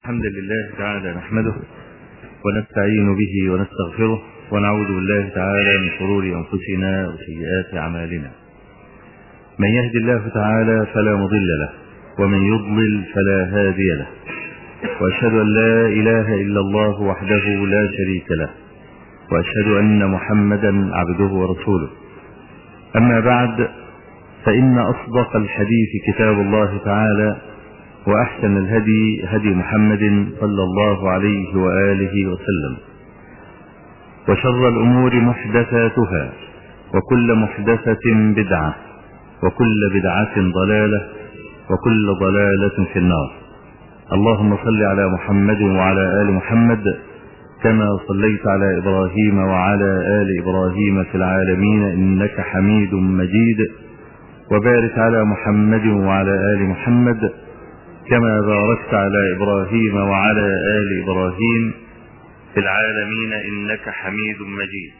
الحمد لله تعالى نحمده ونستعين به ونستغفره ونعوذ بالله تعالى من شرور أنفسنا وسيئات أعمالنا. من يهد الله تعالى فلا مضل له ومن يضلل فلا هادي له، وأشهد أن لا إله إلا الله وحده لا شريك له، وأشهد أن محمدا عبده ورسوله. أما بعد، فإن أصدق الحديث كتاب الله تعالى، وأحسن الهدي هدي محمد صلى الله عليه وآله وسلم، وشر الأمور محدثاتها، وكل محدثة بدعة، وكل بدعة ضلالة، وكل ضلالة في النار. اللهم صل على محمد وعلى آل محمد كما صليت على إبراهيم وعلى آل إبراهيم في العالمين إنك حميد مجيد، وبارك على محمد وعلى آل محمد كما باركت على إبراهيم وعلى آل إبراهيم في العالمين إنك حميد مجيد.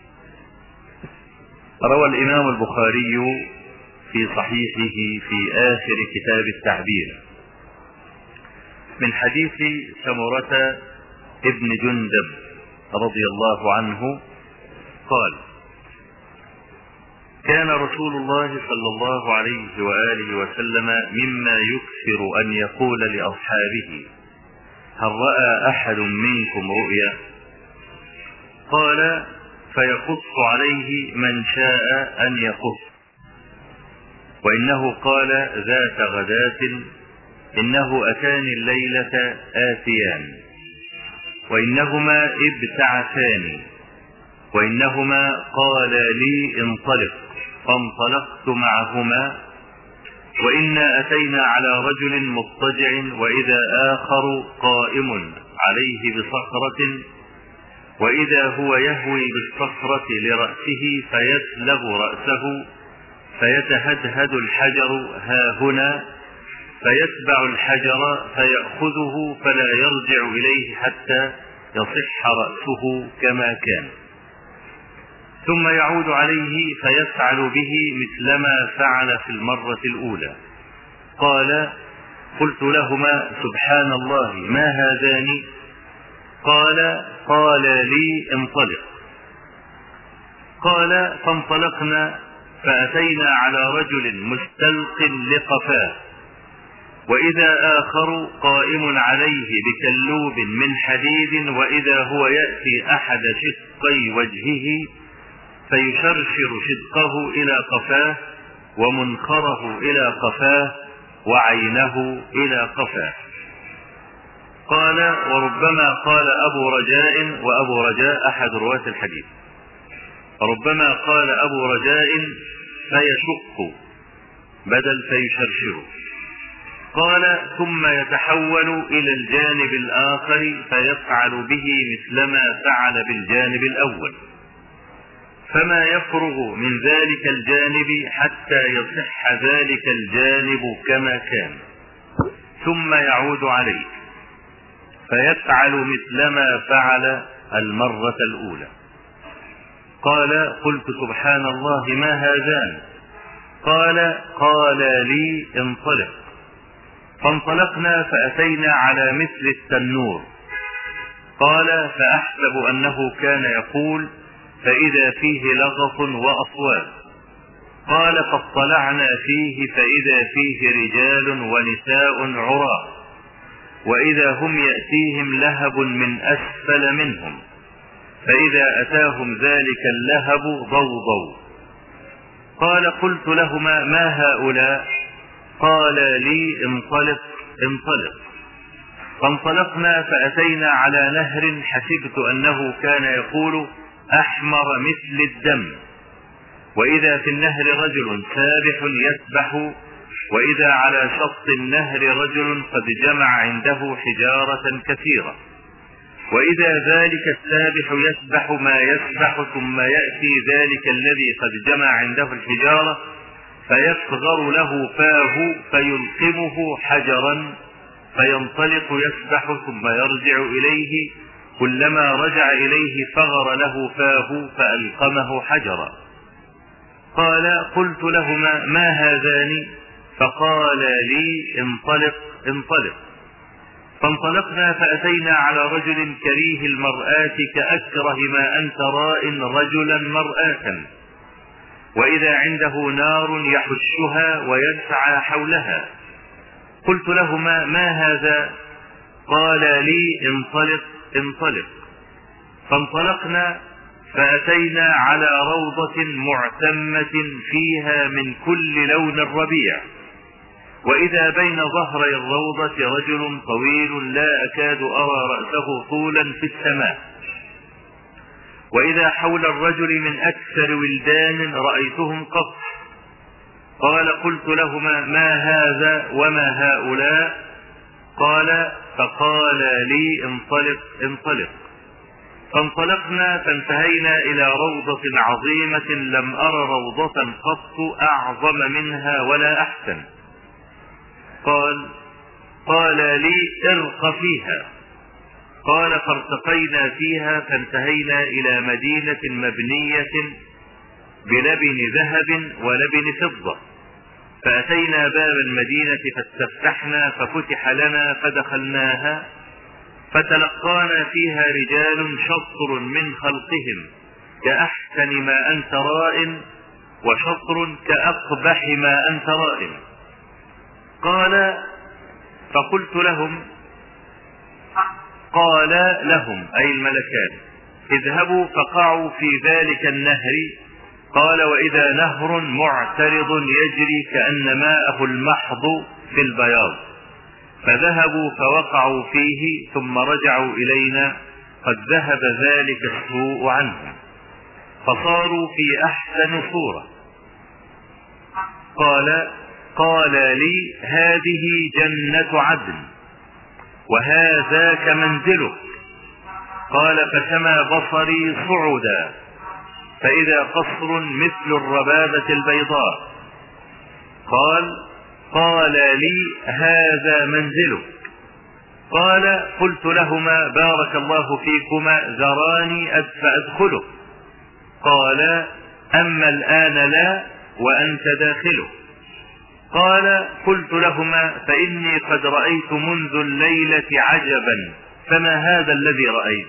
روى الإمام البخاري في صحيحه في آخر كتاب التعبير من حديث سمرة ابن جندب رضي الله عنه قال: كان رسول الله صلى الله عليه وآله وسلم مما يكثر أن يقول لأصحابه: هل رأى أحد منكم رؤيا؟ قال: فيقص عليه من شاء أن يقص. وإنه قال ذات غداة: إنه أتاني الليلة آتيان، وإنهما ابتعثاني، وإنهما قالا لي انطلق، فانطلقت معهما، وإنا أتينا على رجل مضطجع وإذا آخر قائم عليه بصخرة، وإذا هو يهوي بالصخرة لرأسه فيسلغ رأسه فيتهدهد الحجر هاهنا، فيتبع الحجر فيأخذه فلا يرجع إليه حتى يصح رأسه كما كان، ثم يعود عليه فيفعل به مثلما فعل في المرة الأولى. قال: قلت لهما: سبحان الله، ما هذان؟ قال لي انطلق. قال: فانطلقنا فأتينا على رجل مستلق لقفاه، وإذا آخر قائم عليه بكلوب من حديد، وإذا هو يأتي أحد شقي وجهه فيشرشر شدقه إلى قفاه، ومنخره إلى قفاه، وعينه إلى قفاه. قال: وربما قال أبو رجاء، وأبو رجاء أحد رواة الحديث، ربما قال أبو رجاء فيشق بدل فيشرشر. قال: ثم يتحول إلى الجانب الآخر فيفعل به مثلما فعل بالجانب الأول، فما يفرغ من ذلك الجانب حتى يصح ذلك الجانب كما كان، ثم يعود عليه فيفعل مثلما فعل المرة الأولى. قال: قلت سبحان الله، ما هذان؟ قال لي انطلق. فانطلقنا فأتينا على مثل التنور. قال: فأحسب أنه كان يقول فإذا فيه لغط وأصوات. قال: فاطلعنا فيه فإذا فيه رجال ونساء عراة، وإذا هم يأتيهم لهب من أسفل منهم، فإذا أتاهم ذلك اللهب ضوضوا. قال: قلت لهما: ما هؤلاء؟ قال لي: انطلق. فانطلقنا فأتينا على نهر حسبت أنه كان يقول أحمر مثل الدم، وإذا في النهر رجل سابح يسبح، وإذا على شط النهر رجل قد جمع عنده حجارة كثيرة، وإذا ذلك السابح يسبح ما يسبح، ثم يأتي ذلك الذي قد جمع عنده الحجارة فيصغر له فاه فيلقمه حجرا، فينطلق يسبح ثم يرجع إليه، كلما رجع إليه فغر له فاه فألقمه حجرا. قال: قلت لهما: ما هذان؟ فقال لي: انطلق. فانطلقنا فأتينا على رجل كريه المرآة كأكره ما أنت راء رجلا مرآة، وإذا عنده نار يحشها ويسعى حولها. قلت لهما: ما هذا؟ قال لي: انطلق انطلق. فانطلقنا فأتينا على روضة معتمة فيها من كل لون الربيع، وإذا بين ظهري الروضة رجل طويل لا أكاد أرى رأسه طولا في السماء، وإذا حول الرجل من أكثر ولدان رأيتهم قط. قال: قلت لهما: ما هذا وما هؤلاء؟ فقال لي: انطلق انطلق. فانطلقنا فانتهينا إلى روضة عظيمة لم أر روضة قط أعظم منها ولا أحسن. قال لي: ارق فيها. قال: فارتقينا فيها فانتهينا إلى مدينة مبنية بلبن ذهب ولبن فضة، فأتينا باب المدينة فاستفتحنا ففتح لنا فدخلناها، فتلقانا فيها رجال شطر من خلقهم كأحسن ما أنت راء، وشطر كأقبح ما أنت راء. قال: فقلت لهم أي الملكان: اذهبوا فقعوا في ذلك النهر. قال: وإذا نهر معترض يجري كأن ماءه المحض في البياض. فذهبوا فوقعوا فيه ثم رجعوا إلينا قد ذهب ذلك السوء عنهم، فصاروا في أحسن صورة. قال لي: هذه جنة عدن وهذاك منزلك. قال: فسمى بصري صعدا فإذا قصر مثل الربابة البيضاء. قال لي: هذا منزلك. قلت لهما: بارك الله فيكما، ذراني فأدخله. قال: أما الآن لا، وأنت داخله. قلت لهما: فإني قد رأيت منذ الليلة عجبا، فما هذا الذي رأيت؟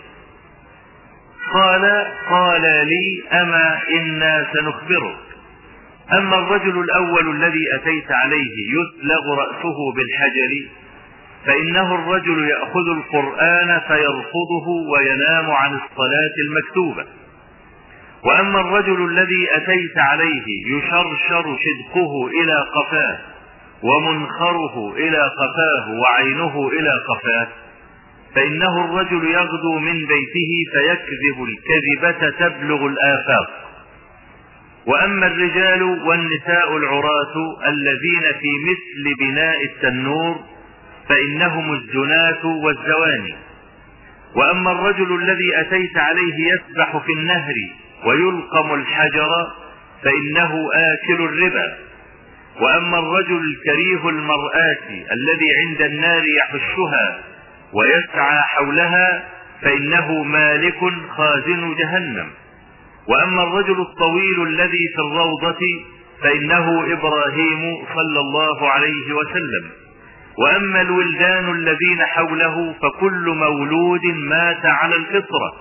قال لي: أما إنا سنخبرك. أما الرجل الأول الذي أتيت عليه يسلغ رأسه بالحجر، فإنه الرجل يأخذ القرآن فيرفضه وينام عن الصلاة المكتوبة. وأما الرجل الذي أتيت عليه يشرشر شدقه إلى قفاه ومنخره إلى قفاه وعينه إلى قفاه، فإنه الرجل يغدو من بيته فيكذب الكذبة تبلغ الآفاق. وأما الرجال والنساء العراة الذين في مثل بناء التنور، فإنهم الزناة والزواني. وأما الرجل الذي أتيت عليه يسبح في النهر ويلقم الحجر، فإنه آكل الربا. وأما الرجل الكريه المرآة الذي عند النار يحشها ويسعى حولها، فإنه مالك خازن جهنم. وأما الرجل الطويل الذي في الروضة، فإنه إبراهيم صلى الله عليه وسلم. وأما الولدان الذين حوله فكل مولود مات على الفطرة.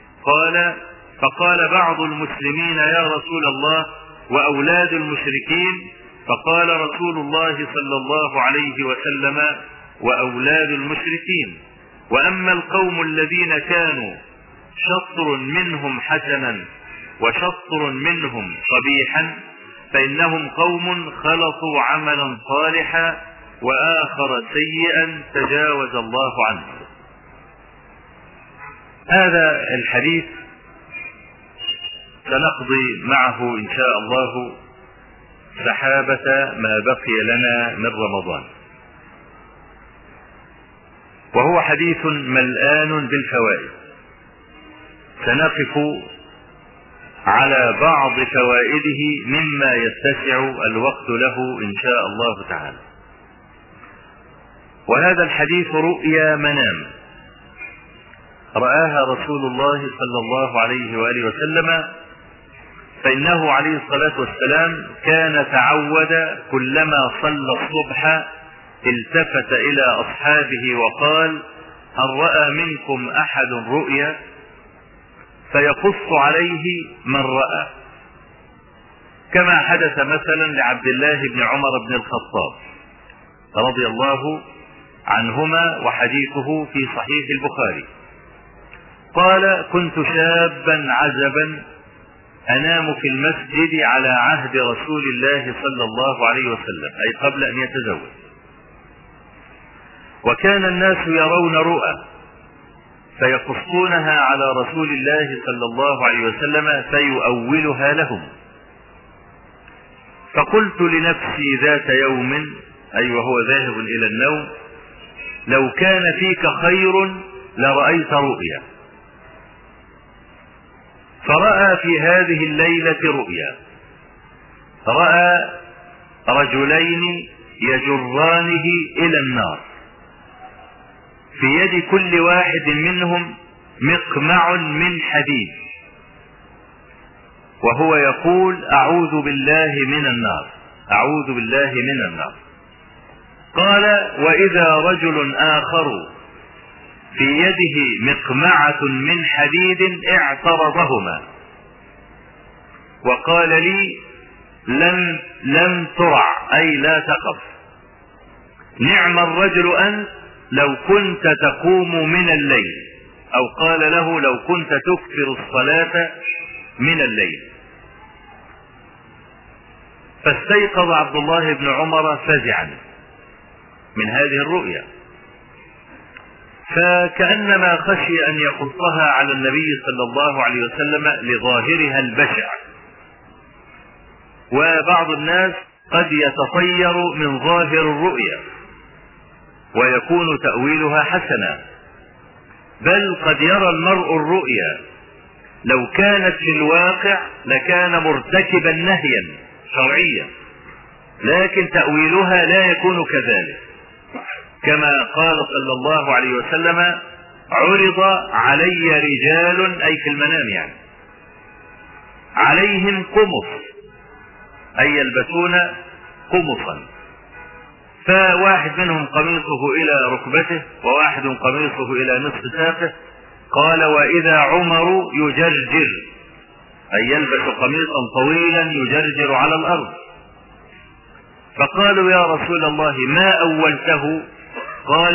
فقال بعض المسلمين: يا رسول الله، وأولاد المشركين؟ فقال رسول الله صلى الله عليه وسلم: وأولاد المشركين. وأما القوم الذين كانوا شطر منهم حسنا وشطر منهم قبيحا، فإنهم قوم خلطوا عملا صالحا وآخر سيئا تجاوز الله عنه. هذا الحديث سنقضي معه إن شاء الله سحابة ما بقي لنا من رمضان، وهو حديث ملآن بالفوائد. سنقف على بعض فوائده مما يتسع الوقت له إن شاء الله تعالى. وهذا الحديث رؤيا منام رآها رسول الله صلى الله عليه وآله وسلم، فإنه عليه الصلاة والسلام كان تعود كلما صلى الصبح التفت إلى أصحابه وقال: هل رأى منكم أحد رؤيا؟ فيقص عليه من رأى، كما حدث مثلا لعبد الله بن عمر بن الخطاب رضي الله عنهما، وحديثه في صحيح البخاري. قال: كنت شابا عزبا أنام في المسجد على عهد رسول الله صلى الله عليه وسلم، أي قبل أن يتزوج، وكان الناس يرون رؤى فيقصونها على رسول الله صلى الله عليه وسلم فيؤولها لهم. فقلت لنفسي ذات يوم، أي وهو ذاهب إلى النوم: لو كان فيك خير لرأيت رؤيا. فرأى في هذه الليلة رؤيا، رأى رجلين يجرانه إلى النار، في يد كل واحد منهم مقمع من حديد، وهو يقول: أعوذ بالله من النار، أعوذ بالله من النار. قال: وإذا رجل آخر في يده مقمعة من حديد اعترضهما وقال لي: لن ترع، أي لا تقف، نعم الرجل أنت لو كنت تقوم من الليل، أو قال له: لو كنت تكثر الصلاة من الليل. فاستيقظ عبد الله بن عمر فزعا من هذه الرؤيا، فكأنما خشي أن يقصها على النبي صلى الله عليه وسلم لظاهرها البشع، وبعض الناس قد يتطير من ظاهر الرؤيا ويكون تأويلها حسنا، بل قد يرى المرء الرؤيا لو كانت في الواقع لكان مرتكبا نهيا شرعيا، لكن تأويلها لا يكون كذلك، كما قال صلى الله عليه وسلم: عرض علي رجال، أي في المنام يعني، عليهم قمص، أي يلبسون قمصا، فواحد منهم قميصه إلى ركبته وواحد قميصه إلى نصف ساقه. قال: وإذا عمر يجرجر، أي يلبس قميصا طويلا يجرجر على الأرض. فقالوا: يا رسول الله ما أولته؟ قال: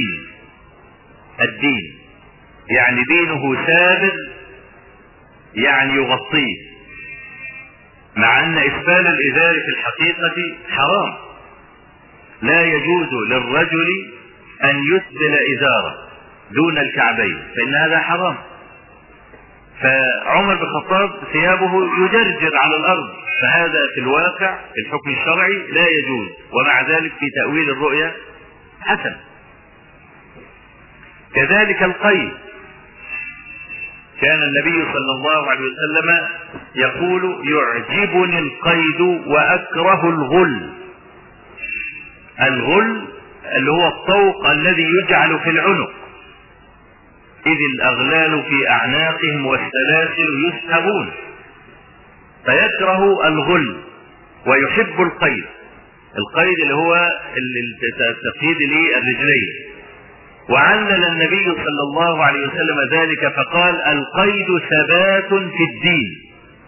الدين يعني دينه سابغ، يعني يغطيه، مع أن إسبال الإزار في الحقيقة حرام، لا يجوز للرجل أن يسبل إزاره دون الكعبين، فإن هذا حرام. فعمر بن الخطاب ثيابه يجرجر على الأرض، فهذا في الواقع في الحكم الشرعي لا يجوز، ومع ذلك في تأويل الرؤيا حسن. كذلك القيد، كان النبي صلى الله عليه وسلم يقول: يعجبني القيد وأكره الغل. الغل اللي هو الطوق الذي يجعل في العنق، إذ الأغلال في أعناقهم والسلاسل يسحبون، فيكره الغل ويحب القيد. القيد اللي هو التقييد للرجلين. وعلل النبي صلى الله عليه وسلم ذلك فقال: القيد ثبات في الدين.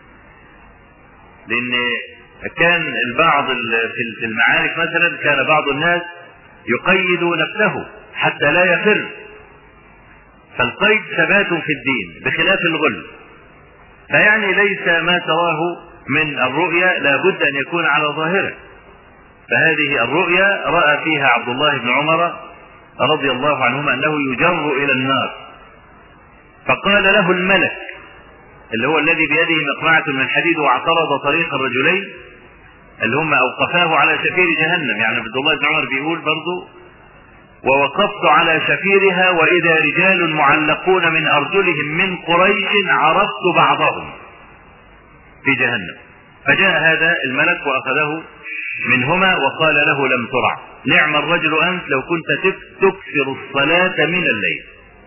لأن كان البعض في المعارك مثلا كان بعض الناس يقيد نفسه حتى لا يفر، فالقيد ثبات في الدين بخلاف الغل. فيعني ليس ما تراه من الرؤيا لابد أن يكون على ظاهره. فهذه الرؤيا رأى فيها عبد الله بن عمر رضي الله عنهما أنه يجر إلى النار، فقال له الملك اللي هو الذي بيده مقمعة من حديد واعترض طريق الرجلين اللي هم أوقفاه على شفير جهنم، يعني عبد الله بن عمر بيقول برضو: ووقفت على شفيرها وإذا رجال معلقون من أرجلهم من قريش عرفت بعضهم في جهنم. فجاء هذا الملك وأخذه منهما وقال له: لم ترع، نعم الرجل أنت لو كنت تكثر الصلاة من الليل.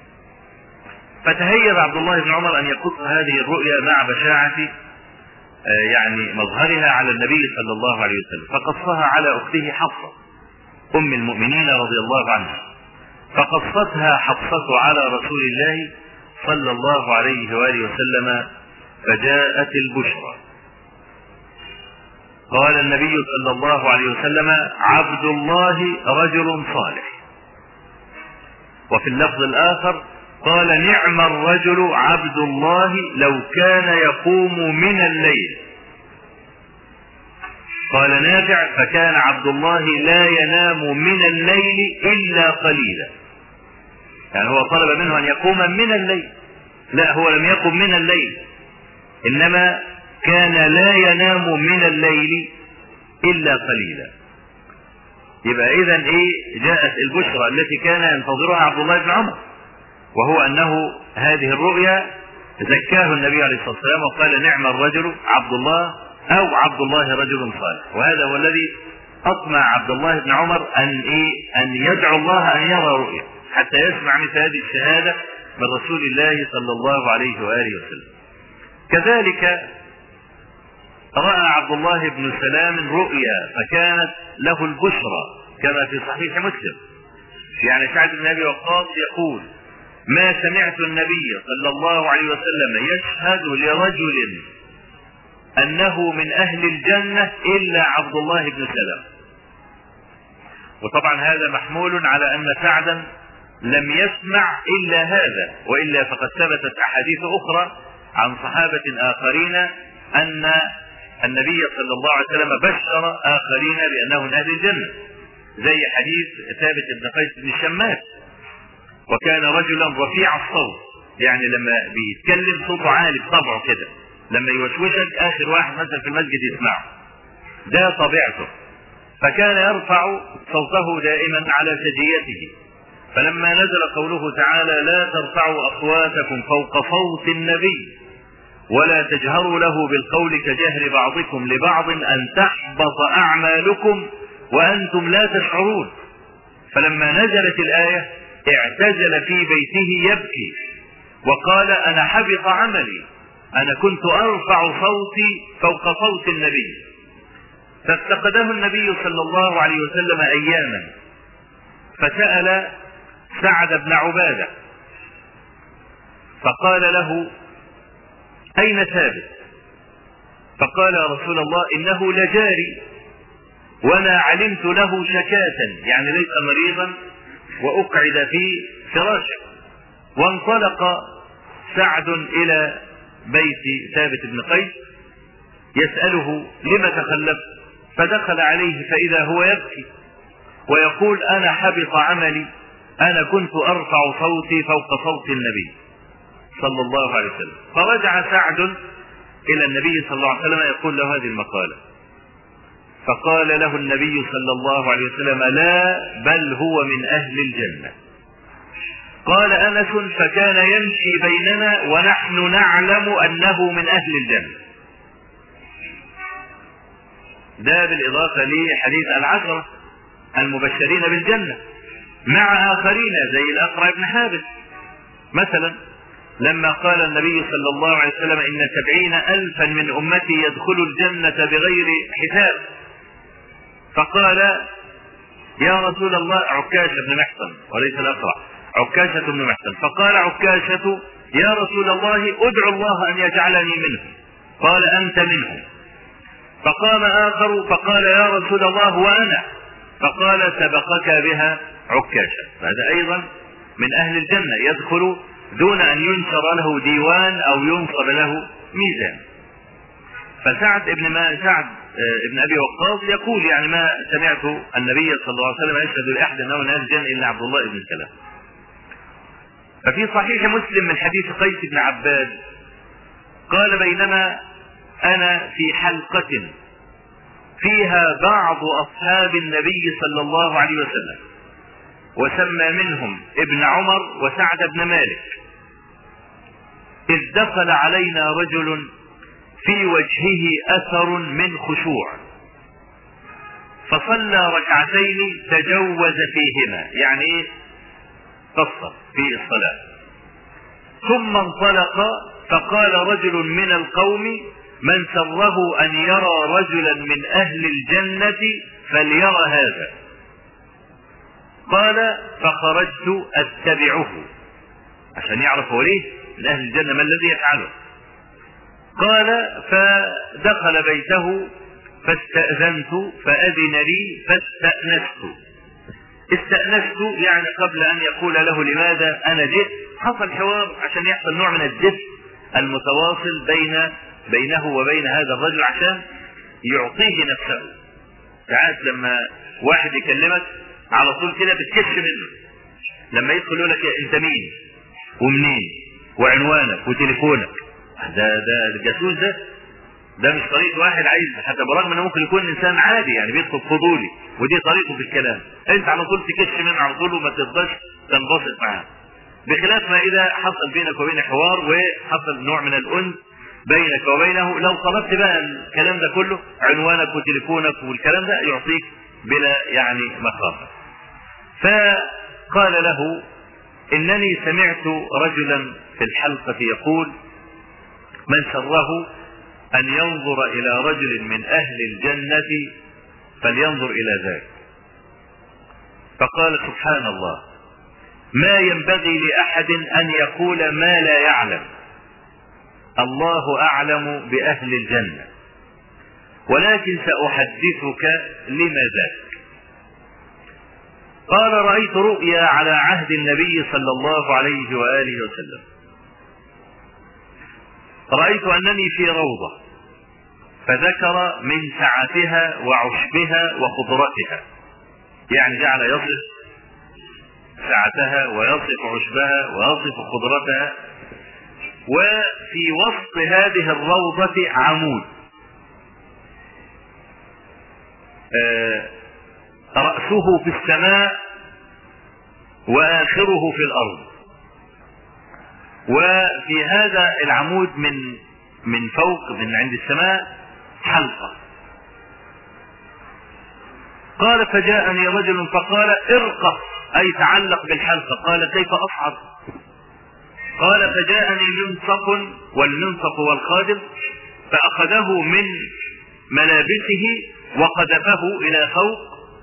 فتهيب عبد الله بن عمر أن يقص هذه الرؤيا مع بشاعة يعني مظهرها على النبي صلى الله عليه وسلم، فقصها على أخته حفصة أم المؤمنين رضي الله عنها، فقصتها حفصة على رسول الله صلى الله عليه وآله وسلم، فجاءت البشرى. قال النبي صلى الله عليه وسلم: عبد الله رجل صالح. وفي اللفظ الآخر قال: نعم الرجل عبد الله لو كان يقوم من الليل. قال نافع: فكان عبد الله لا ينام من الليل إلا قليلا. يعني هو طلب منه أن يقوم من الليل، لا، هو لم يقم من الليل، إنما كان لا ينام من الليل إلا قليلا. يبقى إذن جاءت البشرى التي كان ينتظرها عبد الله بن عمر، وهو أنه هذه الرؤيا زكاه النبي عليه الصلاة والسلام وقال: نعم الرجل عبد الله، أو عبد الله رجل صالح. وهذا هو الذي أطمع عبد الله بن عمر أن يدعو الله أن يرى رؤيا حتى يسمع مثل هذه الشهادة من رسول الله صلى الله عليه وآله وسلم. كذلك رأى عبد الله بن سلام رؤيا فكانت له البشرى كما في صحيح مسلم. يعني سعد بن أبي وقاص يقول: ما سمعت النبي صلى الله عليه وسلم يشهد لرجل أنه من أهل الجنة إلا عبد الله بن سلام. وطبعا هذا محمول على أن سعدا لم يسمع إلا هذا، وإلا فقد ثبتت أحاديث أخرى عن صحابة آخرين أن النبي صلى الله عليه وسلم بشر آخرين بأنه من أهل الجنة، زي حديث ثابت بن قيس بن الشماس، وكان رجلا رفيع الصوت، يعني لما بيتكلم صوته عالي بطبعه كده، لما يوشوشك آخر واحد مثلا في المسجد يسمعه، ده طبيعته، فكان يرفع صوته دائما على سجيته. فلما نزل قوله تعالى: لا ترفعوا أصواتكم فوق صوت النبي ولا تجهروا له بالقول كجهر بعضكم لبعض أن تحبط أعمالكم وأنتم لا تشعرون. فلما نزلت الآية اعتزل في بيته يبكي وقال: أنا حبط عملي، أنا كنت أرفع صوتي فوق صوت النبي. فافتقده النبي صلى الله عليه وسلم أياما، فسأل سعد بن عبادة فقال له: أين ثابت؟ فقال: يا رسول الله إنه لجاري وأنا علمت له شكاة، يعني ليس مريضا وأقعد في فراشه. وانطلق سعد إلى بيت ثابت بن قيس يسأله: لم تخلفت؟ فدخل عليه فإذا هو يبكي ويقول: أنا حبط عملي، أنا كنت أرفع صوتي فوق صوت النبي صلى الله عليه وسلم. فرجع سعد إلى النبي صلى الله عليه وسلم يقول له هذه المقالة، فقال له النبي صلى الله عليه وسلم: لا، بل هو من أهل الجنة. قال أنس: فكان يمشي بيننا ونحن نعلم أنه من أهل الجنة. ده بالإضافة لحديث العشرة المبشرين بالجنة مع آخرين زي الأقرع بن حابس مثلا، لما قال النبي صلى الله عليه وسلم: إن 70,000 من أمتي يدخلوا الجنة بغير حساب. فقال: يا رسول الله، عكاشة بن محصن وليس الأقرع، عكاشة بن محصن، فقال عكاشة: يا رسول الله، ادعو الله أن يجعلني منهم. قال: أنت منهم. فقام آخر فقال: يا رسول الله، وأنا. فقال: سبقك بها عكاشة. هذا أيضا من أهل الجنة، يدخل دون أن ينشر له ديوان أو ينصب له ميزان. فسعد ابن أبي وقاص يقول: يعني ما سمعت النبي صلى الله عليه وسلم يشهد لأحد أنه من أهل الجنة إلا عبد الله بن سلام. ففي صحيح مسلم من حديث قيس بن عباد قال: بينما أنا في حلقة فيها بعض أصحاب النبي صلى الله عليه وسلم، وسمى منهم ابن عمر وسعد بن مالك، إذ دخل علينا رجل في وجهه أثر من خشوع، فصلى ركعتين تجوز فيهما، يعني قصر في الصلاة، ثم انطلق فقال رجل من القوم: من سره أن يرى رجلا من أهل الجنة فليرى هذا. قال فخرجت أتبعه عشان يعرف هو ليه من أهل الجنة ما الذي يفعله. قال فدخل بيته فاستأذنت فأذن لي استأنست يعني قبل أن يقول له لماذا أنا جئت حصل حوار عشان يحصل نوع من الدفء المتواصل بينه وبين هذا الرجل عشان يعطيه نفسه. ساعات لما واحد يكلمك على طول كده بتكش منه، لما يدخل يقول لك انت مين ومنين وعنوانك وتليفونك، ده الجاسوس ده مش طريقة واحد عايز، حتى برغم انه ممكن يكون انسان عادي يعني بيدخل فضولي ودي طريقته في الكلام، انت على طول تكش منه على طول وما تقدرش تنبسط معاه. بخلاف ما اذا حصل بينك وبين حوار وحصل نوع من الانس بينك وبينه، لو طلبت بقى الكلام ده كله عنوانك وتليفونك والكلام ده يعطيك بلا يعني مخافة. فقال له انني سمعت رجلا في الحلقة يقول من سره ان ينظر الى رجل من اهل الجنة فلينظر الى ذلك. فقال سبحان الله ما ينبغي لاحد ان يقول ما لا يعلم، الله اعلم باهل الجنة، ولكن ساحدثك لما ذاك. قال رأيت رؤيا على عهد النبي صلى الله عليه وآله وسلم، رأيت أنني في روضة فذكر من سعتها وعشبها وخضرتها، يعني جعل يصف سعتها ويصف عشبها ويصف خضرتها. وفي وسط هذه الروضة عمود رأسه في السماء وآخره في الأرض، وفي هذا العمود من فوق من عند السماء حلقة. قال فجاءني رجل فقال ارقص أي تعلق بالحلقة. قال كيف أصعد؟ قال فجاءني منصف، والمنصف والخادم، فأخذه من ملابسه وقذفه إلى فوق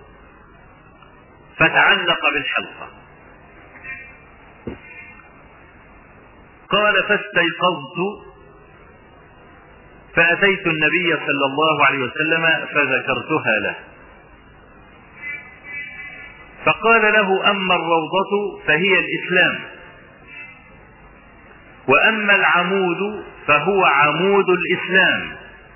فتعلق بالحلقة. قال فاستيقظت فأتيت النبي صلى الله عليه وسلم فذكرتها له، فقال له أما الروضة فهي الإسلام، وأما العمود فهو عمود الإسلام،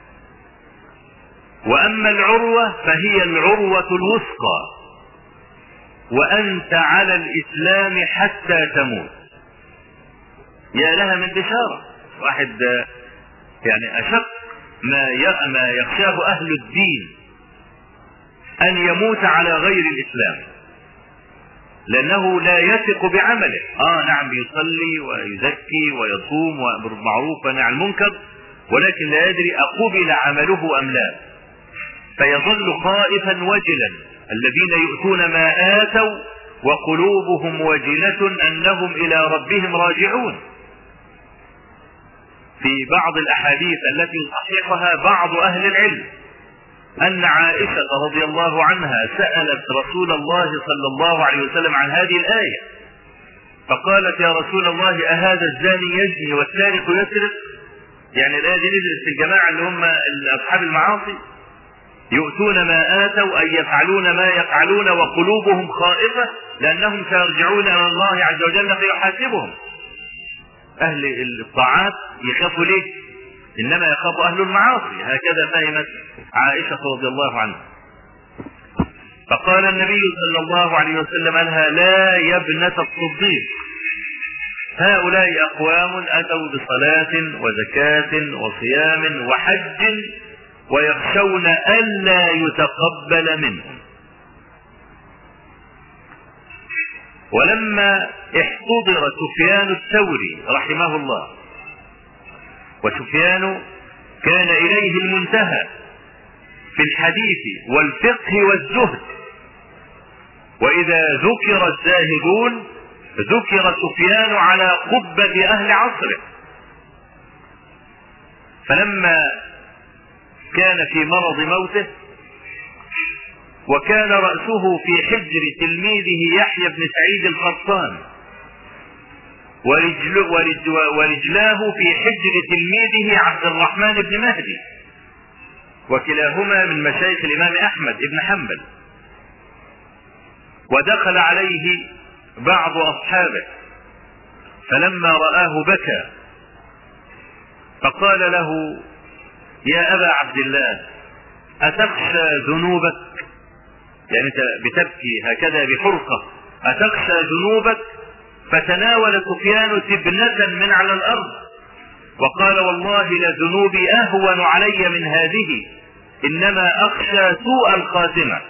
وأما العروة فهي العروة الوثقى، وأنت على الإسلام حتى تموت. يا لها من بشارة. واحد يعني أشق ما يخشاه أهل الدين أن يموت على غير الإسلام، لأنه لا يثق بعمله. نعم بيصلي ويزكي ويصوم ويأمر بالمعروف وينهى عن المنكر، ولكن لا يدري أقبل عمله أم لا، فيظل خائفا وجلا. الذين يؤتون ما آتوا وقلوبهم وجلة أنهم إلى ربهم راجعون. في بعض الأحاديث التي يصححها بعض أهل العلم أن عائشة رضي الله عنها سألت رسول الله صلى الله عليه وسلم عن هذه الآية، فقالت يا رسول الله أهذا الزاني يزني والسارق يسرق؟ يعني الآية دي نزلت في الجماعة اللي هم أصحاب المعاصي، يؤتون ما آتوا أي يفعلون ما يفعلون وقلوبهم خائفة لأنهم سيرجعون إلى الله عز وجل فيحاسبهم. أهل الطاعات يخافوا ليه؟ إنما يخاف أهل المعاصي. هكذا فهمت عائشة رضي الله عنها. فقال النبي صلى الله عليه وسلم لها لا يا ابنة الصديق، هؤلاء أقوام أتوا بصلاة وزكاة وصيام وحج ويخشون ألا يتقبل منهم. ولما احتضر سفيان الثوري رحمه الله، وسفيان كان إليه المنتهى في الحديث والفقه والزهد، وإذا ذكر الزاهدون ذكر سفيان على قبة أهل عصره. فلما كان في مرض موته وكان رأسه في حجر تلميذه يحيى بن سعيد القطان، ورجلاه في حجر تلميذه عبد الرحمن بن مهدي، وكلاهما من مشايخ الإمام أحمد بن حنبل. ودخل عليه بعض أصحابه فلما رآه بكى، فقال له: يا أبا عبد الله، أتخشى ذنوبك؟ يعني أنت بتبكي هكذا بحرقة، أتخشى ذنوبك؟ فتناول سفيان تبنة من على الأرض وقال: والله لذنوبي أهون علي من هذه، إنما أخشى سوء الخاتمة.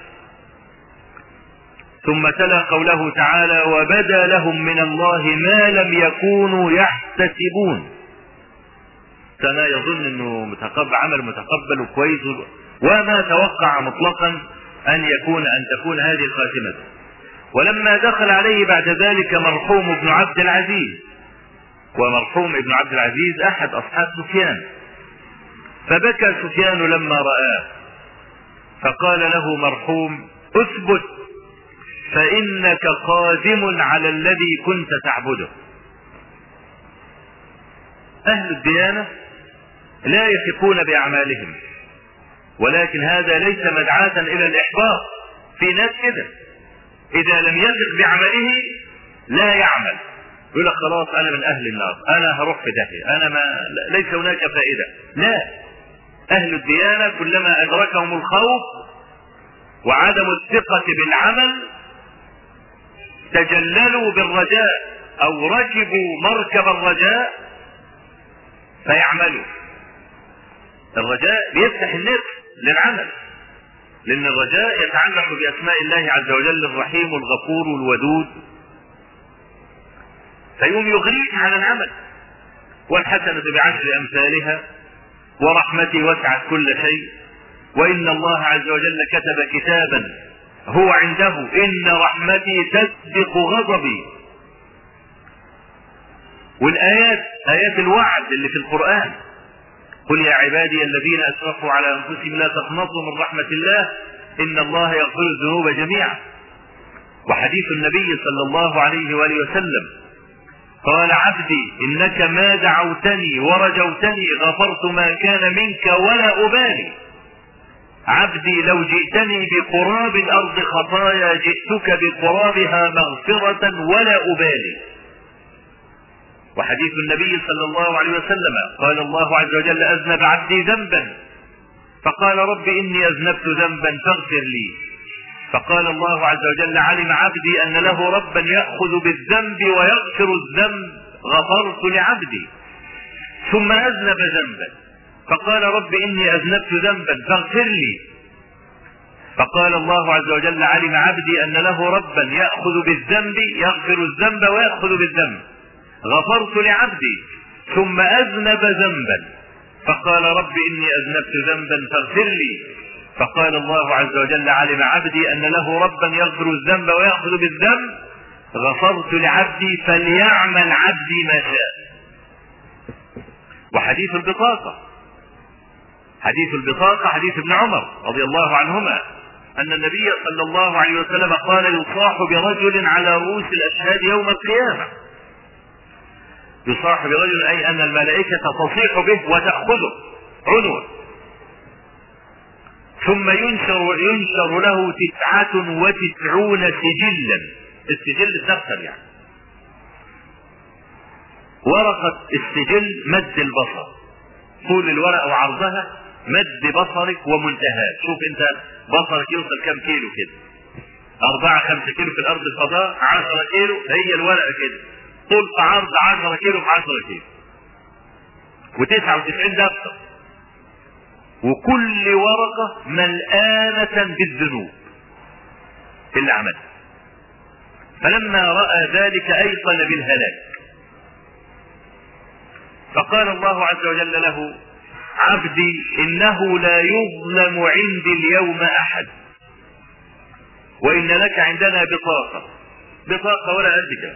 ثم تلا قوله تعالى: وبدا لهم من الله ما لم يكونوا يحتسبون. كان يظن انه عمل متقبل وكويس، وما توقع مطلقا ان تكون هذه الخاتمة. ولما دخل عليه بعد ذلك مرحوم بن عبد العزيز، ومرحوم ابن عبد العزيز احد اصحاب سفيان، فبكى سفيان لما رآه، فقال له مرحوم: اثبت فإنك قادم على الذي كنت تعبده. أهل الديانة لا يثقون بأعمالهم، ولكن هذا ليس مدعاة إلى الإحباط. في ناس كده إذا لم يثق بعمله لا يعمل، يقول لك خلاص أنا من أهل النار، أنا هروح في داهية، ليس هناك فائدة. لا، أهل الديانة كلما أدركهم الخوف وعدم الثقة بالعمل تجللوا بالرجاء أو ركبوا مركب الرجاء فيعملوا. الرجاء بيفتح النفس للعمل، لأن الرجاء يتعلق بأسماء الله عز وجل: الرحيم والغفور والودود، فيوم يغريك على العمل. والحسنة بعشر أمثالها، ورحمتي وسعت كل شيء، وإن الله عز وجل كتب كتابا هو عنده إن رحمتي تسبق غضبي. والآيات آيات الوعد اللي في القرآن: قل يا عبادي الذين أسرفوا على أنفسهم لا تقنطوا من رحمة الله إن الله يغفر الذنوب جميعا. وحديث النبي صلى الله عليه وآله وسلم: قال عبدي إنك ما دعوتني ورجوتني غفرت ما كان منك ولا أبالي. عبدي لو جئتني بقراب الأرض خطايا جئتك بقرابها مغفرة ولا أبالي. وحديث النبي صلى الله عليه وسلم: قال الله عز وجل: أذنب عبدي ذنبا فقال رب إني أذنبت ذنبا فاغفر لي. فقال الله عز وجل: علم عبدي أن له ربا يأخذ بالذنب ويغفر الذنب غفرت لعبدي. ثم أذنب ذنبا فقال رب إني أذنبت ذنبا فاغفر لي. فقال الله عز وجل: علم عبدي أن له ربا يأخذ بالذنب يغفر الذنب ويأخذ بالذنب غفرت لعبدي. ثم أذنب ذنبا فقال رب إني أذنبت ذنبا فاغفر لي. فقال الله عز وجل: علم عبدي أن له ربا يغفر الذنب ويأخذ بالذنب غفرت لعبدي فليعمل عبدي ما شاء. وحديث البطاقة، حديث ابن عمر رضي الله عنهما أن النبي صلى الله عليه وسلم قال: يصاح برجل على رؤوس الأشهاد يوم القيامة. يصاح برجل أي أن الملائكة تصيح به وتأخذه عنوة. ثم ينشر له 99 سجلا. السجل الدفتر يعني. ورقة السجل مد البصر، طول الورقة وعرضها مد بصرك ومنتهاه. شوف انت بصرك يوصل كم كيلو كده، 4-5 كيلو في الارض الفضاء، 10 كيلو هي الورقة كده، طول في عرض 10 كيلو في 10 كيلو، و99 دفتر، وكل ورقة ملآنة بالذنوب اللي عملها. فلما رأى ذلك أيقن بالهلاك، فقال الله عز وجل له: عبدي إنه لا يظلم عندي اليوم أحد، وإن لك عندنا بطاقة ولا قد كده.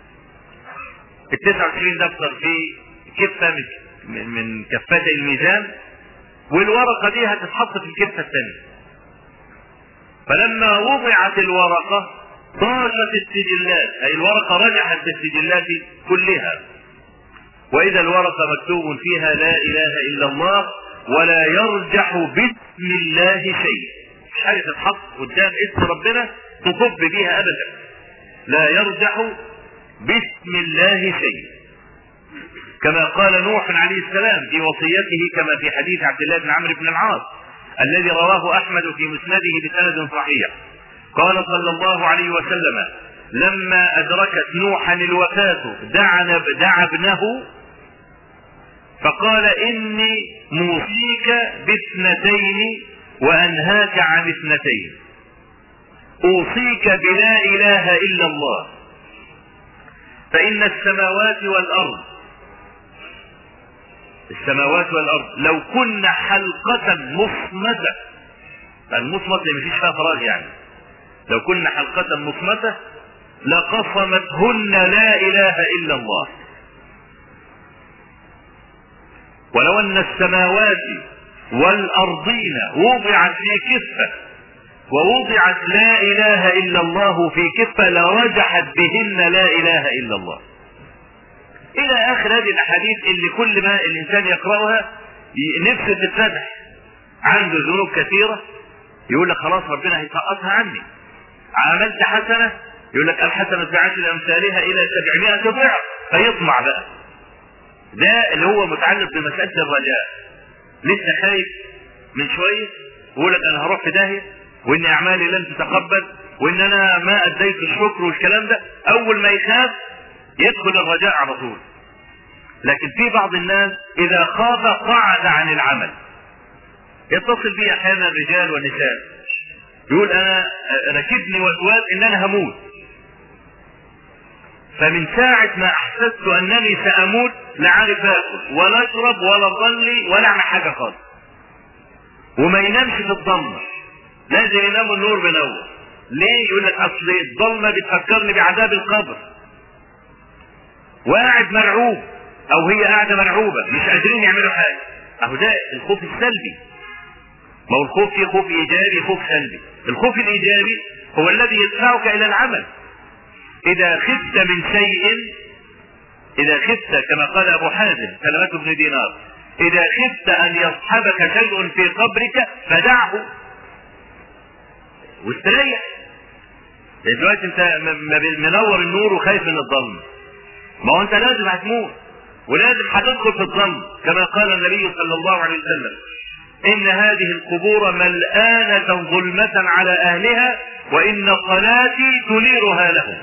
99 دفتر في كفة من كفتي الميزان، والورقة دي هتتحط في الكفة الثانية. فلما وضعت الورقة طاشت السجلات، أي الورقة رجحت السجلات كلها، وإذا الورقة مكتوب فيها لا إله إلا الله ولا يرجح باسم الله شيء. مش حاجة تتحط قدام اسم ربنا تطب بيها أبدا، لا يرجح باسم الله شيء، كما قال نوح عليه السلام في وصيته كما في حديث عبد الله بن عمرو بن العاص الذي رواه أحمد في مسنده بسند صحيح. قال صلى الله عليه وسلم: لما أدركت نوحا الوفاة دعا ابنه فقال: إني موصيك باثنتين وأنهاك عن اثنتين، أوصيك بلا إله إلا الله، فإن السماوات والأرض لو كن حلقة مصمتة، المصمتة مفيش فيها فراغ يعني، لو كن حلقة مصمتة لقصمتهن لا إله إلا الله، ولو أن السماوات والأرضين وضعت في كفة ووضعت لا إله إلا الله في كفة لرجحت بهن لا إله إلا الله، إلى آخر هذه الأحاديث اللي كل ما الإنسان يقرأها نفسه تتفتح، عنده ذنوب كثيرة يقول لك خلاص ربنا هيسقطها عني، عملت حسنة يقول لك الحسنة بعشر أمثالها إلى 700 ضعف، فيطمع بقى. ده اللي هو متعلق بمسألة الرجاء، لسه خايف من شوية ويقول لك أنا هروح في داهية وإن أعمالي لن تتقبل وإن أنا ما أديت الشكر والكلام ده، أول ما يخاف يدخل الرجاء على طول. لكن في بعض الناس إذا خاف قعد عن العمل. يتصل بي أحيانا الرجال والنساء يقول أنا ركبني وسواس إن أنا هموت، فمن ساعة ما أحسست أنني سأموت لا عارف آكل ولا أشرب ولا أصلي ولا أعمل حاجة خالص، وما ينامش في الضلمة، لازم ينام النور بنور. ليه؟ يقول لك أصل الضلمة بتفكرني بعذاب القبر، وقاعد مرعوب أو هي قاعدة مرعوبة مش قادرين يعملوا حاجة. أهو ده الخوف السلبي. ما هو الخوف فيه خوف إيجابي خوف سلبي. الخوف الإيجابي هو الذي يدفعك إلى العمل. إذا خفت من شيء، إذا خفت كما قال أبو حازم سلمة بن دينار: إذا خفت أن يصحبك شيء في قبرك فدعه واستريح. دلوقتي أنت منور النور وخايف من الظلم، ما هو أنت لازم هتموت ولازم هتدخل في الظلم، كما قال النبي صلى الله عليه وسلم: إن هذه القبور ملآنة ظلمة على أهلها وإن صلاتي تنيرها لهم.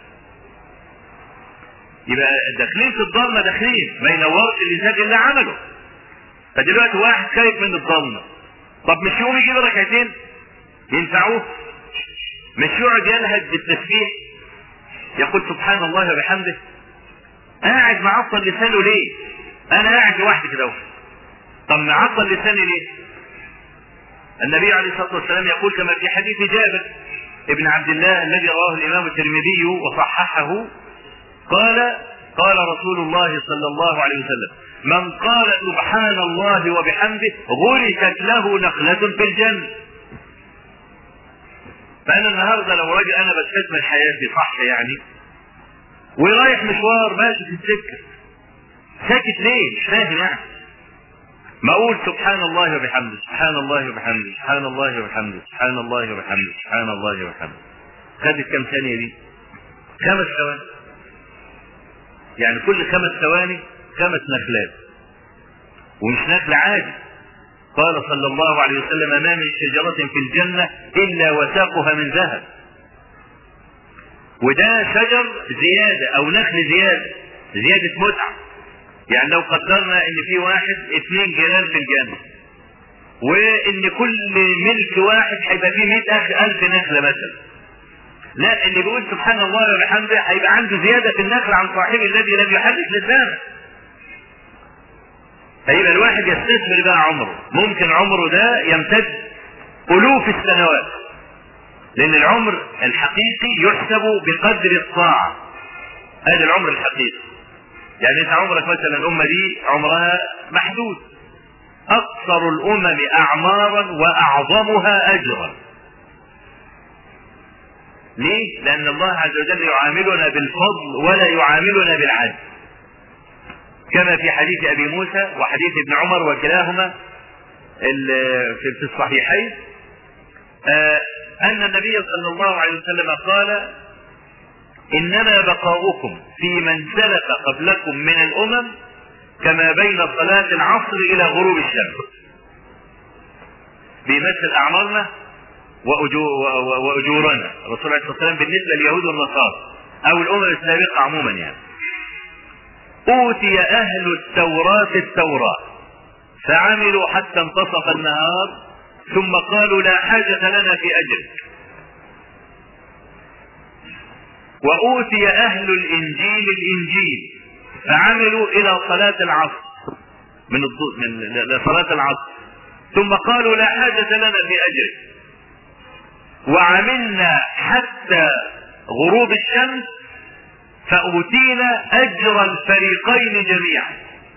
يبقى داخلين في الظلمة، داخلين ما ينورش الإنسان إلا عمله. فدلوقتي واحد خايف من الظلمة، طب مش يقوم يجيب ركعتين ينفعوه؟ مش يقعد ينهج بالتسبيح يقول سبحان الله وبحمده؟ قاعد معطل لسانه ليه؟ أنا قاعد لوحدي كده. طب معطل لساني ليه؟ النبي عليه الصلاة والسلام يقول كما في حديث جابر ابن عبد الله الذي رواه الإمام الترمذي وصححه، قال رسول الله صلى الله عليه وسلم: من قال سبحان الله وبحمده غرست له نخلة في الجنة. فأنا النهارده لو راجل أنا بستثمر حياتي صح يعني ورايح مشوار ماشي في السكة ساكت ليه؟ مش فاهم يعني. ما اقول سبحان الله وبحمده سبحان الله وبحمده سبحان الله وبحمده سبحان الله وبحمده سبحان الله وبحمده. خدت كم ثانية دي؟ 5 ثواني. يعني كل 5 ثواني 5 نخلات، ومش نخل عادي. قال صلى الله عليه وسلم: ما من شجرة في الجنة إلا وساقها من ذهب. وده شجر زيادة أو نخل زيادة متعة. يعني لو قدرنا ان في 2 جيران في الجنة، وان كل ملك واحد هيبقى فيه 100,000 نخلة مثلا، لا اللي بيقول سبحان الله وبحمده هيبقى عنده زيادة في النخل عن صاحبه الذي لم يحرك لسانه. فيبقى الواحد يستثمر بقى عمره، ممكن عمره ده يمتد ألوف السنوات، لأن العمر الحقيقي يحسب بقدر الطاعة. هذا العمر الحقيقي. يعني انت عمرك مثلا الامة دي عمرها محدود، اقصر الامم اعمارا واعظمها اجرا. ليه؟ لأن الله عز وجل يعاملنا بالفضل ولا يعاملنا بالعدل، كما في حديث أبي موسى وحديث ابن عمر وكلاهما في الصحيحين، أن النبي صلى الله عليه وسلم قال: إنما بقاؤكم في من سلف قبلكم من الأمم كما بين صلاة العصر إلى غروب الشمس. بيمثل أعمارنا وأجورنا الرسول عليه الصلاة والسلام بالنسبة لليهود والنصارى أو الأمم السابقة عموما. يعني أوتي أهل التوراة فعملوا حتى انتصف النهار ثم قالوا: لا حاجة لنا في أجرك. وأوتي أهل الإنجيل فعملوا إلى صلاة العصر من صلاة العصر ثم قالوا: لا حاجة لنا في أجرك. وعملنا حتى غروب الشمس فأوتينا أجر الفريقين جميعا.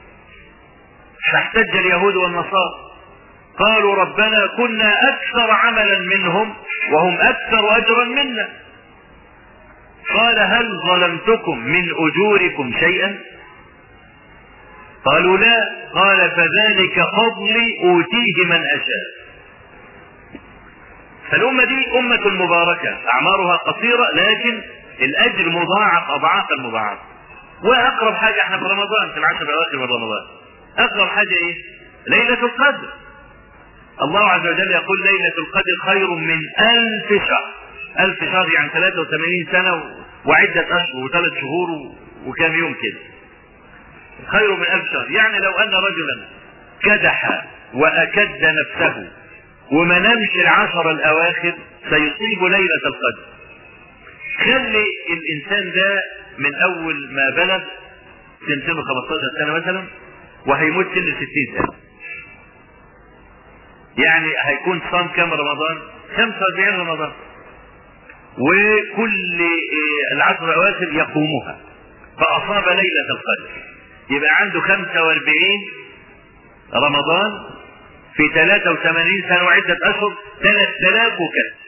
فاحتج اليهود والنصارى قالوا: ربنا كنا أكثر عملا منهم وهم أكثر أجرا منا. قال: هل ظلمتكم من أجوركم شيئا؟ قالوا: لا. قال: فذلك فضلي أوتيه من أشاء. فالأمة دي أمة مباركة أعمارها قصيرة لكن الأجر مضاعف أضعافا مضاعفة. وأقرب حاجة احنا في رمضان، في العشر الأواخر من رمضان، أقرب حاجة إيه؟ ليلة القدر. الله عز وجل يقول: ليلة القدر خير من 1000 شهر. 1000 شهر يعني 83 سنة وعدة أشهر و3 شهور وكام يوم كده. خير من 1000 شهر. يعني لو أن رجلا كدح وأكد نفسه وما نامش العشر الأواخر سيصيب ليلة القدر. خلي الإنسان ده من أول ما بلغ سنتين 15 سنة مثلا وهيموت سن 60 سنة، يعني هيكون صام كام رمضان؟ 45 رمضان، وكل العشر الأواخر يقومها فأصاب ليلة القدر. يبقى عنده 45 رمضان في 83 سنة وعدة أشهر 3000 وكذا،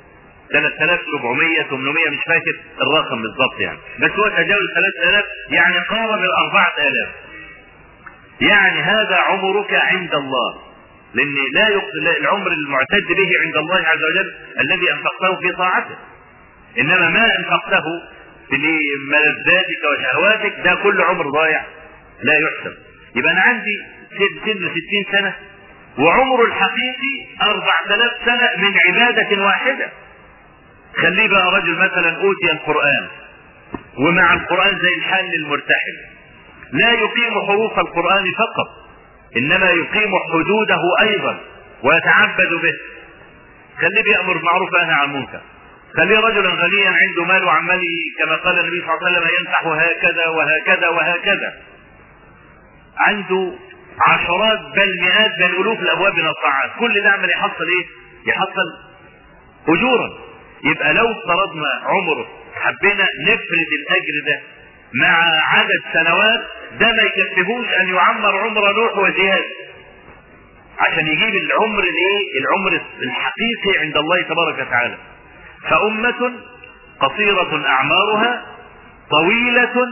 3400 800 مش فاكر الرقم بالضبط يعني، بس هو تجاوز 3000 يعني قارب 4000. يعني هذا عمرك عند الله، لأن العمر المعتد به عند الله عز وجل الذي أنفقته في طاعته، إنما ما أنفقته في ملذاتك وشهواتك ده كل عمر ضايع لا يحسب. يبقى أنا عندي سن 60 سنة وعمره الحقيقي 4000 سنة من عبادة واحدة. خليه بقى رجل مثلا أوتي القرآن ومع القرآن زي الحال للمرتحل، لا يقيم حروف القرآن فقط إنما يقيم حدوده أيضا ويتعبد به. خليه بيأمر بالمعروف وينهى عن المنكر. خليه رجلا غنيا عنده مال وعمال كما قال النبي صلى الله عليه وسلم ينصح هكذا وهكذا وهكذا، عنده عشرات بل مئات بل ألوف الأبواب من الطاعات، كل ده عمل يحصل إيه؟ يحصل أجورا. يبقى لو افترضنا عمره حبينا نفرد الأجر ده مع عدد سنوات، ده ما يكفيهوش أن يعمر عمر نوح وزيادة عشان يجيب العمر الايه؟ العمر الحقيقي عند الله تبارك وتعالى. فأمة قصيرة أعمارها طويلة،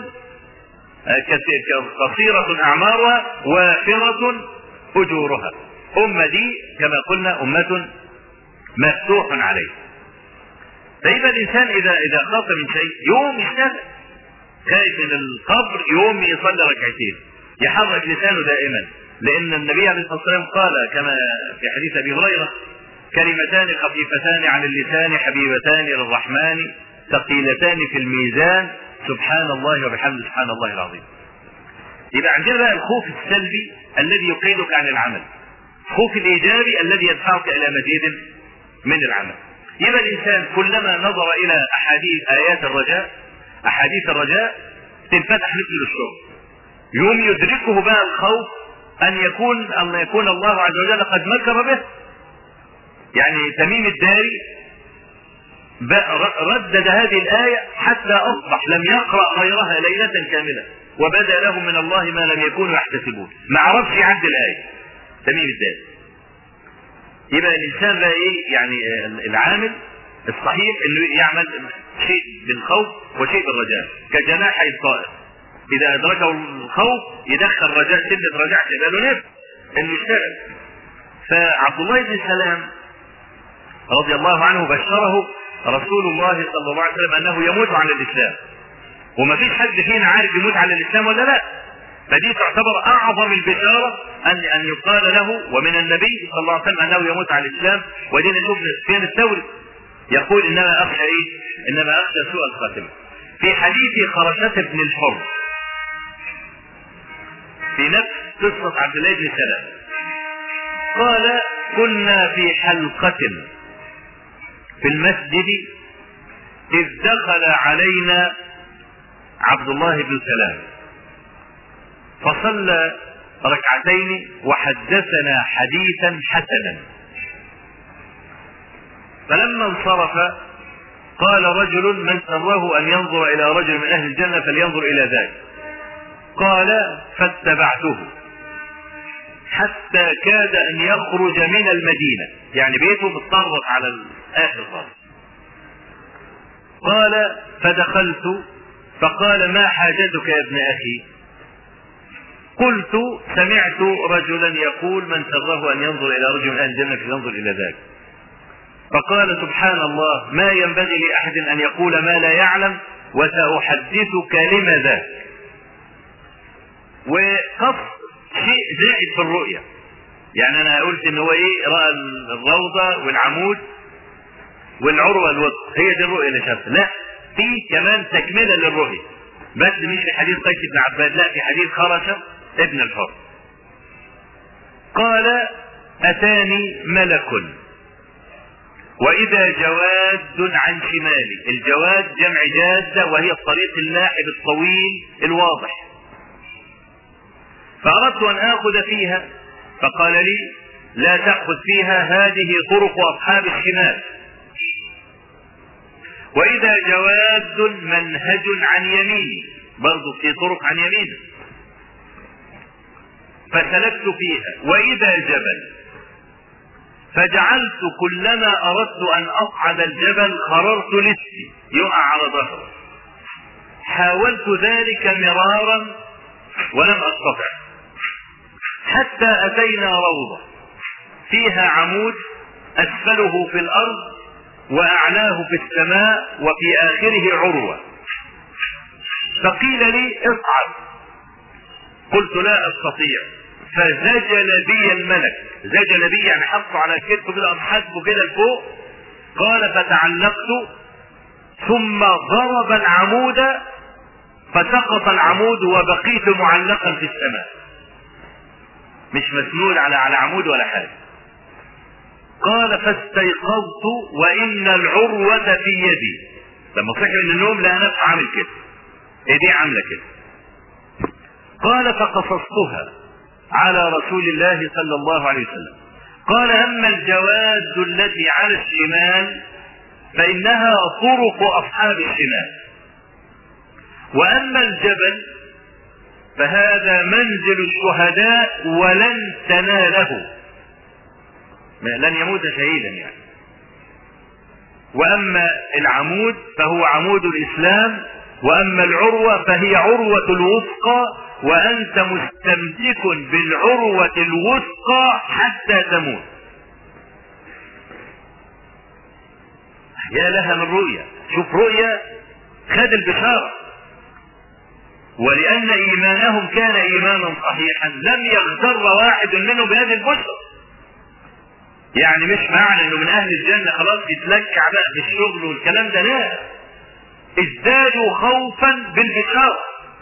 قصيرة أعمارها وافرة أجورها. أمة دي كما قلنا أمة مفتوح عليه. فإذا الإنسان إذا خاف من شيء يوم يشتغل، خايف من القبر يوم يصلي ركعتين، يحرك لسانه دائما، لأن النبي عليه الصلاة والسلام قال كما في حديث أبي هريرة: كلمتان خفيفتان عن اللسان حبيبتان للرحمن ثقيلتان في الميزان سبحان الله وبحمده سبحان الله العظيم. يبقى عندنا بقى الخوف السلبي الذي يقيدك عن العمل، الخوف الإيجابي الذي يدفعك إلى مزيد من العمل. يبقى الإنسان كلما نظر إلى أحاديث الرجاء تنفتح مثل الشغل، يوم يدركه بقى الخوف أن يكون الله عز وجل قد مكر به. يعني تميم الداري ردد هذه الآية حتى أصبح لم يقرأ غيرها ليلة كاملة وبدا لهم من الله ما لم يكونوا يحتسبون، ما عرفش يعد الآية تميم الداري. يبقى الإنسان بقى إيه؟ يعني العامل الصحيح انه يعمل شيء بالخوف وشيء بالرجاء كجناحي الطائر. اذا ادركه الخوف يدخل رجاء، سنة رجاء يبقى له نفس انه يشتغل. فعبد الله بن سلام رضي الله عنه بشره رسول الله صلى الله عليه وسلم انه يموت على الاسلام، وما فيش حد فينا عارف يموت على الاسلام ولا لا. فدي تعتبر اعظم البشاره ان يقال له ومن النبي صلى الله عليه وسلم انه يموت على الاسلام. ودي نشوف سفيان الثوري يقول انما اخشى ايه؟ انما اخشى سوء الخاتمه. في حديث خرشة بن الحر في نفس قصه عبد الله بن سلام قال كنا في حلقه في المسجد اذ دخل علينا عبد الله بن سلام فصلى ركعتين وحدثنا حديثا حسنا، فلما انصرف قال رجل من سره ان ينظر الى رجل من اهل الجنة فلينظر الى ذلك. قال فاتبعته حتى كاد ان يخرج من المدينة، يعني بيته متطرق على الاخر خالص. قال فدخلت فقال ما حاجتك يا ابن اخي؟ قلت سمعت رجلا يقول من سره ان ينظر الى رجل من اهل الجنة فلينظر الى ذلك. فقال سبحان الله ما ينبغي لاحد ان يقول ما لا يعلم وساحدثك لما ذاك. وقص شيء زائد في الرؤية، يعني انا قلت ان هو ايه؟ راى الروضة والعمود والعروة الوسطى، هي دي الرؤية اللي شافها. لا، في كمان تكملة للرؤية، بس مش في حديث قيس بن عباد، لا في حديث خرشة ابن الحر. قال اتاني ملك واذا جواد عن شمالي. الجواد جمع جادة وهي الطريق اللاحب الطويل الواضح. فاردت ان اخذ فيها فقال لي لا تأخذ فيها، هذه طرق اصحاب الشمال. واذا جواد منهج عن يميني، برضو في طرق عن يمينه، فسلكت فيها. واذا جبل فجعلت كلما اردت ان اصعد الجبل خررت لسي يقع على ظهره. حاولت ذلك مرارا ولم استطع، حتى اتينا روضة فيها عمود اسفله في الارض واعلاه في السماء وفي اخره عروة. فقيل لي اصعد، قلت لا استطيع. فزجل بي الملك، زجل بي يعني حطه على كتفه كده، حسبه كده لفوق. قال فتعلقت ثم ضرب العمود فسقط العمود وبقيت معلقا في السماء، مش مسنود على عمود ولا حاجة. قال فاستيقظت وان العروة في يدي. لما صحي من النوم لقى نفسه عامل كده، ايديه عامله كده. قال فقصصتها على رسول الله صلى الله عليه وسلم. قال اما الجواد التي على الشمال فانها طرق اصحاب الشمال، واما الجبل فهذا منزل الشهداء ولن تناله، لن يموت شهيدا يعني. واما العمود فهو عمود الاسلام، واما العروة فهي عروة الوثقى، وانت مستمسك بالعروة الوثقى حتى تموت. يا لها من رؤية، شوف رؤية خد البشارة. ولان ايمانهم كان ايمانا صحيحا لم يغتر واحد منهم بهذه البشرى. يعني مش معنى انه من اهل الجنة خلاص يتلكع بقى في الشغل والكلام ده، لا، ازدادوا خوفا بالبشارة.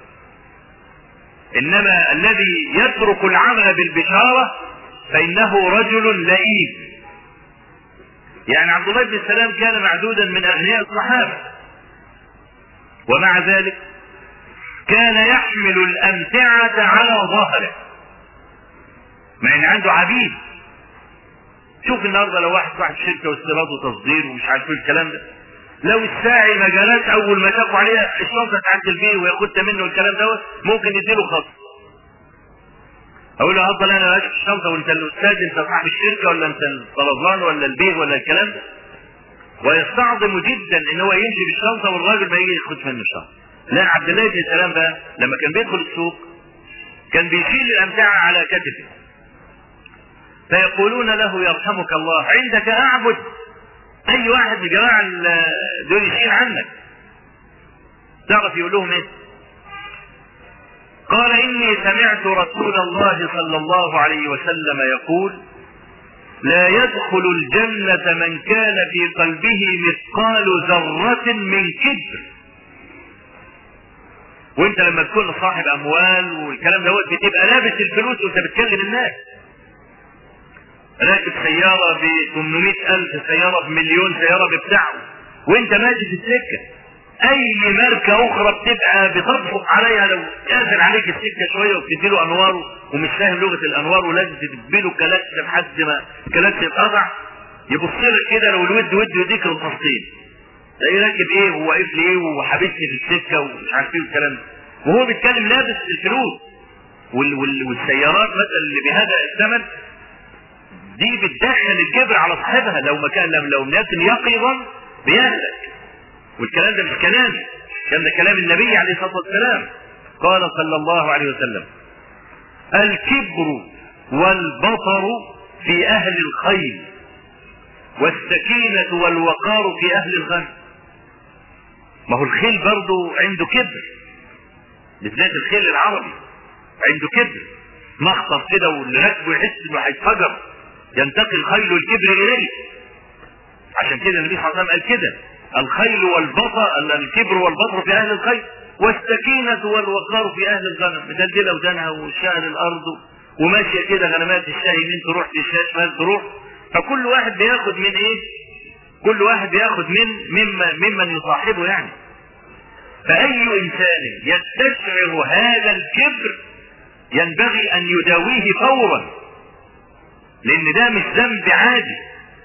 انما الذي يترك العمل بالبشارة فانه رجل لئيم. يعني عبد الله بن سلام كان معدودا من اغنياء الصحابة، ومع ذلك كان يحمل الامتعة على ظهره مع ان عنده عبيد. شوف النهارده لو واحد صاحب شركة واستيراد وتصدير ومش عارف ايه الكلام ده، لو الساعي ما جالش اول ما شافوا عليها الشنطه تعدل بيه وياخدها منه الكلام دوت، ممكن يديله خط. اقول له افضل انا ماشي في الشنطه وانت الاستاذ، انت صاحب الشركه ولا انت الطلبان ولا البيه ولا الكلام ده؟ ويستعظم جدا ان هو يمشي بالشنطه والراجل ما يجي ياخد منه الشنطه. لا، عبد الله بن سلام بقى لما كان بيدخل السوق كان بيشيل الامتعه على كتفه، فيقولون له يرحمك الله عندك اعبد، اي واحد من الجماعه دول يشيل عنك. تعرف يقول لهم ايه؟ قال اني سمعت رسول الله صلى الله عليه وسلم يقول لا يدخل الجنة من كان في قلبه مثقال ذرة من كبر. وانت لما تكون صاحب اموال والكلام دوت بتبقى لابس الفلوس وانت بتكلم الناس، راكب سيارة ب 800,000، سيارة بمليون، سيارة ببتاعه، وانت ماشي في السكة. اي ماركة اخرى بتبقى بتضغط عليها لو قافل عليك السكة شوية وبتديله انواره ومش فاهم لغة الانوار ولازم تديله كلاكس لحد ما كلاكس يتقطع، يبص لك كده لو الود ود يديك الفصين. تلاقيه راكب ايه وواقف لي ايه وحبسني في السكة ومش عارف ايه الكلام ده، وهو بيتكلم لابس الفلوس. والسيارات مثلا اللي بهذا الثمن دي بتدخل الكبر على صاحبها، لو الناس يقظا بيهلك. والكلام ده مش كلامي، كان ده كلام النبي عليه الصلاة والسلام. قال صلى الله عليه وسلم الكبر والبطر في أهل الخيل والسكينة والوقار في أهل الغنم. ما هو الخيل برضه عنده كبر، بالذات الخيل العربي عنده كبر، مخطر كده واللي راكبه يحس انه هيتفجر، ينتقل خيل الكبر إليه. عشان كده النبي صلى الله عليه وسلم قال كده الخيل والبطر، الكبر والبطر في اهل الخيل والسكينة والوقار في اهل الغنم. مدلدلة ودانها وشاهل الارض وماشية كده غنمات الشاي يمين تروح للشاي شمال تروح. فكل واحد بياخد من ايه؟ كل واحد بياخد ممن يصاحبه يعني. فاي انسان يستشعر هذا الكبر ينبغي ان يداويه فورا، لان ده مش ذنب عادي.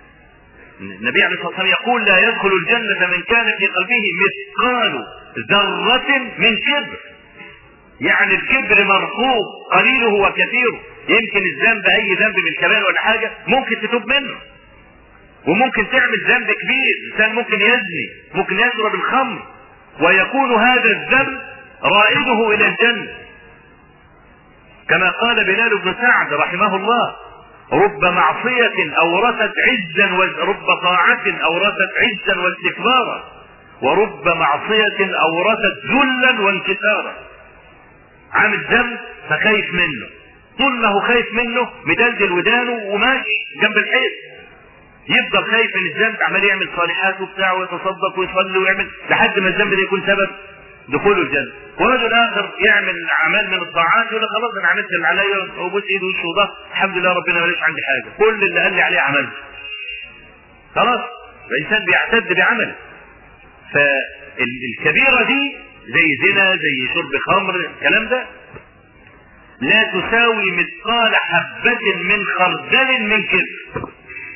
النبي عليه الصلاة والسلام يقول لا يدخل الجنة من كان في قلبه مثقال ذرة من كبر. يعني الكبر مرفوض قليله وكثيره. يمكن الذنب اي ذنب من الكبائر ولا حاجة ممكن تتوب منه، وممكن تعمل ذنب كبير، الانسان ممكن يزني، ممكن يشرب الخمر، ويكون هذا الذنب رائده الى الجنة. كما قال بلال بن سعد رحمه الله رب معصية أورثت عزا رب طاعة أورثت عزا واستكبارا، ورب معصية أورثت ذلا وانكسارا. عامل ذنب فخايف منه، طول ما هو خايف منه مدلدل ودانه وماشي جنب الحيط، يفضل خايف من الذنب، عمال يعمل صالحات وبتاع ويتصدق ويصلي ويعمل لحد ما الذنب ده يكون سبب دخوله الجنة. ورجل اخر يعمل اعمال من الطاعات يقول لك خلاص انا عملت اللي عليا وبوس ايده وشه وضهر، الحمد لله ربنا ماليش عندي حاجه، كل اللي قال لي عليه عملته. خلاص الانسان بيعتد بعمله. فالكبيره دي زي زنا، زي شرب خمر، الكلام ده لا تساوي مثقال حبة من خردل من كبر.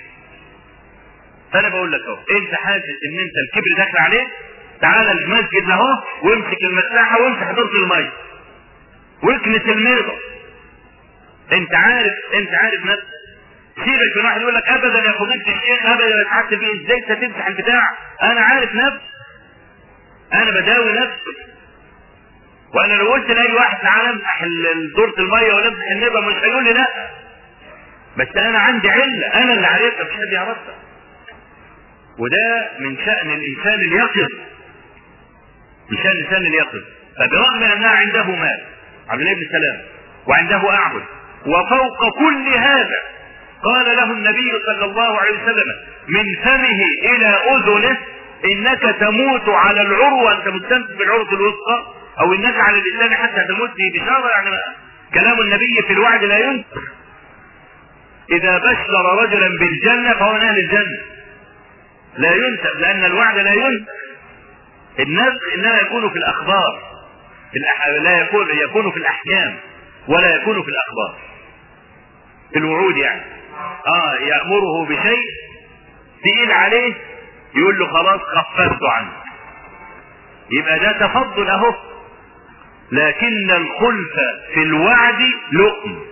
فانا بقول لك اهو، انت حاسس ان انت الكبر داخل عليك، تعالى المسجد اهو وامسك المساحه وامسح دورة الميه واكنس الميضه. انت عارف نفسك. سيبك من واحد يقول لك ابدا يا فضيله الشيخ ابدا اتحكم فيه، ازاي تمسح البتاع؟ انا عارف نفسي، انا بداوي نفسي. وانا لو قلت لاي واحد تعالى امسح دورة الميه ولا امسح النبه مش هيقول لي لا، بس انا عندي عله، انا اللي عارفها مش حد يعرفها. وده من شأن الانسان اليقظ، من شأن الانسان اليقظ. فبرغم انها عنده مال عبد الله بن سلام وعنده اعبد، وفوق كل هذا قال له النبي صلى الله عليه وسلم من فمه الى اذنه انك تموت على العروه، انت مستمسك بالعروه الوثقى، او انك على الانسان حتى تموت به بشاره. يعني كلام النبي في الوعد لا ينسخ. اذا بشر رجلا بالجنه فهو من اهل الجنه، لا ينسخ، لان الوعد لا ينسخ. النسخ انما يكون في الاخبار، لا يكون في الاحكام ولا يكون في الاخبار، في الوعود يعني. يأمره بشيء تقيل عليه يقول له خلاص خففت عنه، يبقى ده تفضل اهو. لكن الخلف في الوعد لؤم.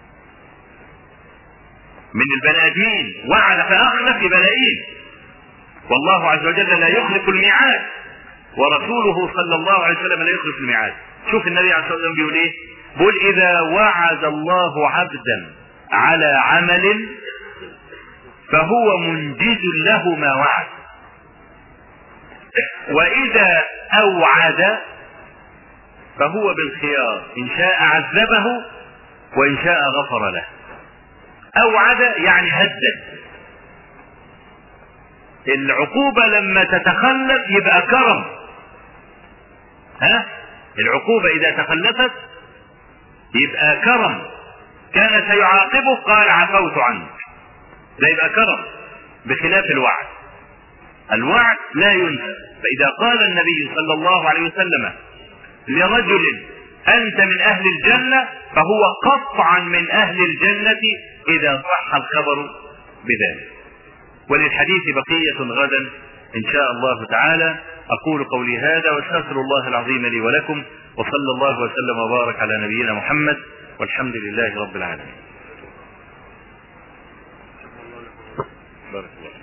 من البني ادمين وعد فاخلف يبقى لئيم، والله عز وجل لا يخلف الميعاد، ورسوله صلى الله عليه وسلم لا يخلف الميعاد. شوف النبي عليه الصلاة والسلام بيقول ايه؟ بيقول إذا وعد الله عبدا على عمل فهو منجز له ما وعد، وإذا أوعد فهو بالخيار، إن شاء عذبه وإن شاء غفر له. أوعد يعني هدد. العقوبة لما تتخلف يبقى كرم. العقوبة إذا تخلفت يبقى كرم. كان سيعاقبه قال عفوت عنك، ده يبقى كرم، بخلاف الوعد. الوعد لا ينسى. فإذا قال النبي صلى الله عليه وسلم لرجل أنت من أهل الجنة فهو قطعا من أهل الجنة إذا صح الخبر بذلك. وللحديث بقية غدا إن شاء الله تعالى. أقول قولي هذا واستغفر الله العظيم لي ولكم، وصلى الله وسلم وبارك على نبينا محمد، والحمد لله رب العالمين. بارك الله.